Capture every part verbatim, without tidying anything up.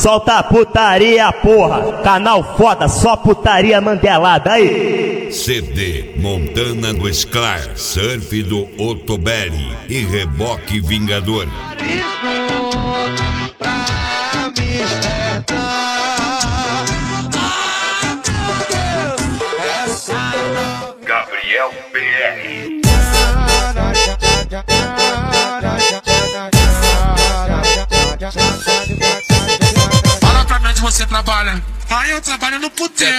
Solta a putaria, porra. Canal foda, só putaria mandelada aí. C D Montana do Sklar, surf do Otobelli e reboque Vingador. Gabriel P R. Fala pra mim onde você trabalha. Ah, eu trabalho no puteiro.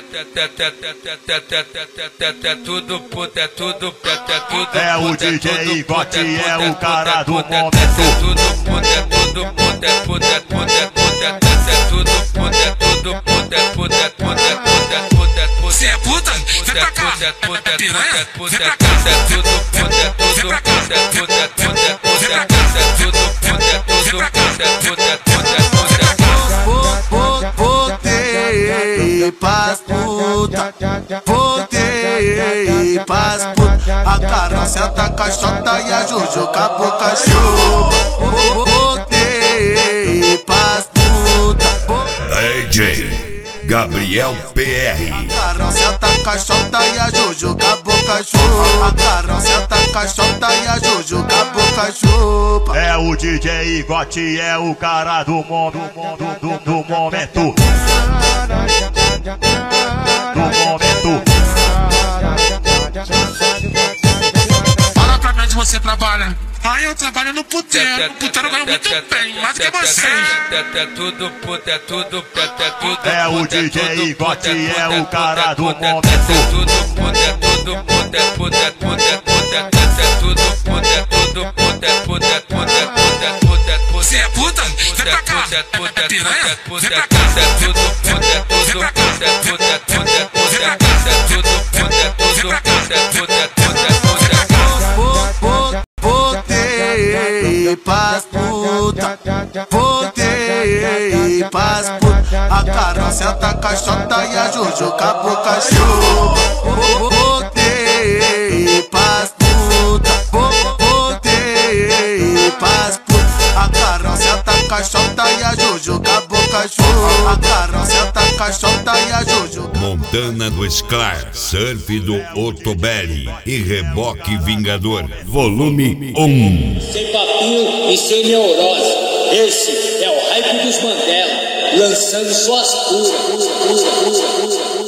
É tudo puto, é tudo puto, é tudo. É o D J Igote, é o cara do momento. É tudo puto, é tudo puto, é puto, é puto, é puto, é tudo puto, é tudo puto, é puto, é puto, é puto, é puto, é puto. Você é puta? Vem pra cá. É puto, é Piranha? puto, Vem é pra cá. tudo puto, é tudo puto, é puto, é puto, é puto, é tudo puto, é tudo puto, é puto, é puto, é puto. Voltei pras puta, voltei pras puta. A carroça tá caixota e a Juju acabou cachorro. Voltei pras puta. D J Gabriel P R. A carroça tá caixota e a Juju acabou cachorro. A carroça tá caixota e a Juju acabou cachorro. É o D J Igote, é o cara do mundo, do, do, do momento. Do momento. Fala pra mim onde você trabalha. Ah, eu trabalho no puteiro. No puteiro eu ganho muito bem, mais do que vocês. É tudo puto, é tudo puto, é tudo. É o D J Igote, é o cara do momento. É tudo puto, é tudo puto, é puto, é puto, é puto, é tudo puto, é tudo puto, é puto, é puto, é puto, é puto, é puto. Você é puta? Vem pra cá. É Piranha? puto, Vem é pra cá. tudo puto, é tudo puto, é puto, é puto, é puto, é tudo puto, é tudo puto, é puto, é puto, é puto, é Voltei pras puta, voltei pras puta. A carroça tá caixota e a Juju acabou cachorro. Voltei pras puta, voltei pras puta. A carroça tá caixota e a Juju acabou cachorro. A carroça tá caixota e a Juju. Montana do Sklar, surf do Otobelli e reboque Vingador. Volume um. Sem papinho e sem neurose. Esse é o hype dos Mandela, lançando suas puras, pura, pura, pura, pura.